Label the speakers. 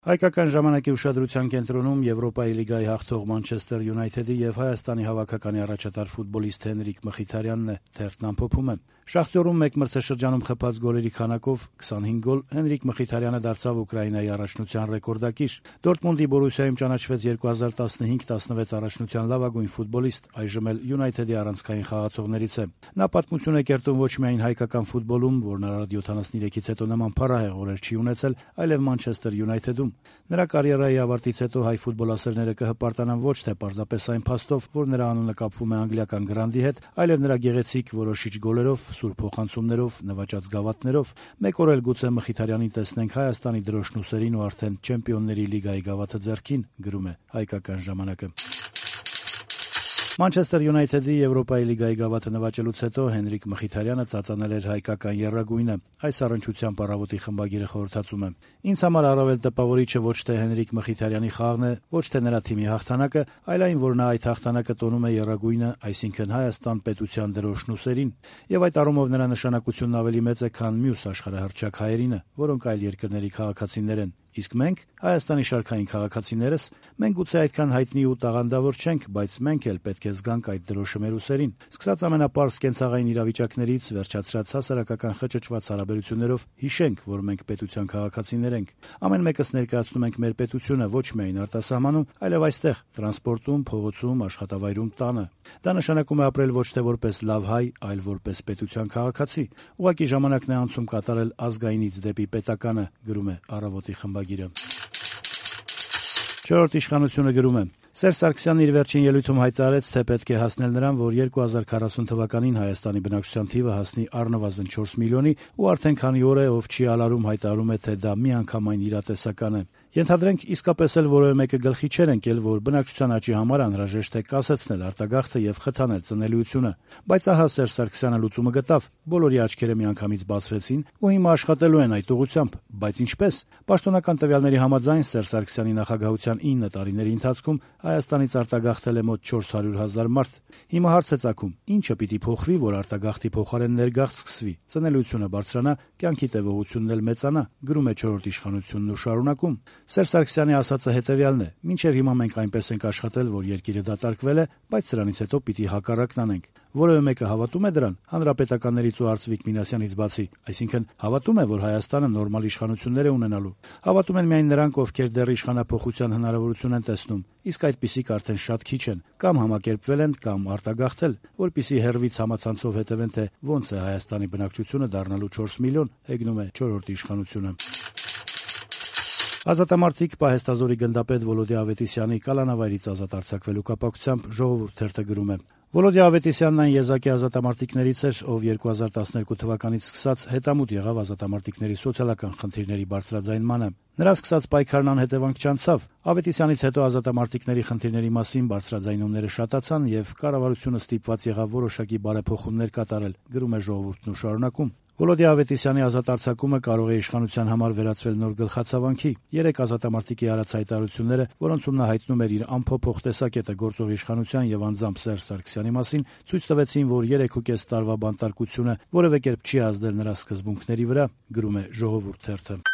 Speaker 1: Հայկական ժամանակի ուշադրության կենտրոնում Եվրոպայի լիգայի հաղթող Մանչեսթեր Յունայթեդի եւ Հայաստանի հավաքականի առաջատար ֆուտբոլիստ Հենրիկ Մխիթարյանն է, թերթն ամփոփում է. Շախտյորում մեկ մրցաշրջանում խփած գոլերի քանակով 25 գոլ Հենրիկ Մխիթարյանը դարձավ Ուկրաինայի առաջնության ռեկորդակիր։ Դորտմունդի Բորուսիայում ճանաչվեց 2015-16 առաջնության լավագույն ֆուտբոլիստ, այժմ էլ Յունայթեդի առանցքային խաղացողներից է։ Նա պատմություն է կերտում ոչ միայն հայկական ֆուտբոլում, որն առ 73-ից հետո նման փառահեղ օրեր չի ունեցել, այլև Մանչեսթեր Յունայթեդում։ Նրա կարիերայի ավարտից հետո հայ ֆուտբոլասերները կհպարտանան ոչ թե պարզապես այն փաստով, որ նրա անունը կապվում է անգլիական գրանդի հետ, այլև նրա գեղեցիկ որոշիչ գոլերով, սուր փոխանցումներով, նվաճած գավաթներով։ Մեկ օր էլ գուցե Մխիթարյանին տեսնենք Հայաստանի դրոշն ուսերին ու արդեն Չեմպիոնների լիգայի գավաթը ձեռքին, գրում է Հայկական ժամանակը։ Մանչեսթեր Յունայթեդի Եվրոպայի լիգայի գավաթը նվաճելուց հետո Հենրիկ Մխիթարյանը ծածանել էր հայկական եռագույնը։ Այս առնչությամբ առավոտի խմբագիրը խորհրդածում է. «Ինձ համար առավել տպավորիչը ոչ թե Հենրիկ Մխիթարյանի խաղն է, ոչ թե նրա թիմի հաղթանակը, այլ այն, որ նա այդ հաղթանակը տոնում է եռագույնը, այսինքն Հայաստան պետության դրոշն ուսերին։ Եվ այդ առումով նրա նշանակությունն ավելի մեծ է, քան մյուս աշխարհահռչակ հայերինը, որոնք այլ երկրների քաղաքացիներ են։ Իսկ մենք, Հայաստանի շարքային քաղաքացիներս, մենք գուցե այդքան հայտնի ու տաղանդավոր չենք, բայց մենք էլ պետք է զգանք այդ դրոշը մեր ուսերին։ Սկսած ամենապարզ կենցաղային իրավիճակներից, վերջացրած հասարակական խճճված հարաբերություններով, հիշենք, որ մենք պետության քաղաքացիներ ենք։ Ամեն մեկս ներկայացնում ենք մեր պետությունը ոչ միայն արտասահմանում, այլև այստեղ, տրանսպորտում, փողոցում, աշխատավայրում, տանը։ Դա նշանակում է ապրել ոչ թե որպես լավ հայ, այլ որպես պետության քաղաքացի։ Ուղղակի ժամանակն է անցում կատարել ազգայինից դեպի պետականը», գրում է Առավոտի խմբագիրը։ Չորրորդ իշխանությունը գրում է. «Սերժ Սարգսյանն իր վերջին ելույթում հայտարարեց, թե պետք է հասնել նրան, որ 2040 թվականին Հայաստանի բնակչության թիվը հասնի առնվազն 4 միլիոնի ու արդեն քանի օր է, ով չի ալարում հայտարարում է, թե դա միանգամայն իրատեսական է։ Ենթադրենք իսկապես էլ որևէ մեկը գլխի չէր ընկել, որ բնակչության աճի համար անհրաժեշտ է կասեցնել արտագաղթը եւ խթանել ծնելիությունը։ Բայց ահա Սերժ Սարգսյանը լուծումը գտավ։ Բոլորի աչքերը միանգամից բացվեցին ու հիմա աշխատելու են այդ ուղղությամբ։ Բայց ինչպես։ Պաշտոնական տվյալների համաձայն Սերժ Սարգսյանի նախագահության 9 տարիների ընթացքում Հայաստանից արտագաղթել է մոտ 400,000 մարդ։ Հիմա հարց է ծագում. ինչը պիտի փոխվի, որ արտագաղթի փոխարեն ներգաղթ սկսվի, ծնելիությունը բարձրանա, կյանքի տևողությունն էլ մեծանա, գրում է Չորրորդ իշխանությունն ու շարունակում. Սերժ Սարգսյանի ասածը հետևյալն է. մինչև հիմա մենք այնպես ենք աշխատել, որ երկիրը դատարկվել է, բայց սրանից հետո պիտի հակառակն անենք։ Որևէ մեկը հավատում է դրան, հանրապետականներից ու Արծվիկ Մինասյանից բացի, այսինքն հավատում է, որ Հայաստանը նորմալ իշխանություններ է ունենալու։ Հավատում են միայն նրանք, ովքեր դեռ իշխանափոխության հնարավորություն են տեսնում, իսկ այդպիսիք արդեն շատ քիչ են, կամ համակերպվել են, կամ արտագաղթել, որպիսի հեռվից համացանցով հետևեն, թե ոնց է Հայաստանի բնակչությունը դառնալու 4 միլիոն, հեգնում է Չորրորդ իշխանությունը»։ Ազատամարտիկ պահեստազորի գնդապետ Վոլոդիա Ավետիսյանի կալանավայրից ազատ արձակվելու կապակցությամբ Ժողովուրդ թերթը գրում է. Վոլոդիա Ավետիսյանն այն եզակի ազատամարտիկներից էր, ով 2012 թվականից սկսած հետամուտ եղավ ազատամարտիկների սոցիալական խնդիրների բարձրաձայնմանը։ Նրա սկսած պայքարն անհետևանք չանցավ։ Ավետիսյանից հետո ազատամարտիկների խնդիրների մասին բարձրաձայնումները շատացան եւ կառավարությունը ստիպված եղավ որոշակի բարեփոխումներ կատարել, գրում է Ժողովուրդն ու շարունակում. Վոլոդիա Ավետիսյանի ազատ արձակումը կարող է իշխանության համար վերածվել նոր գլխացավանքի։ 3 ազատամարտիկի արած հայտարարությունները, որոնցում նա հայտնում էր իր ամփոփող տեսակետը գործող իշխանության եւ անձամբ Սերժ Սարգսյանի մասին, ցույց տվեցին, որ 3.5 տարվա բանտարկությունը որևէ կերպ չի ազդել նրա սկզբունքների վրա, գրում է Ժողովուրդ թերթը։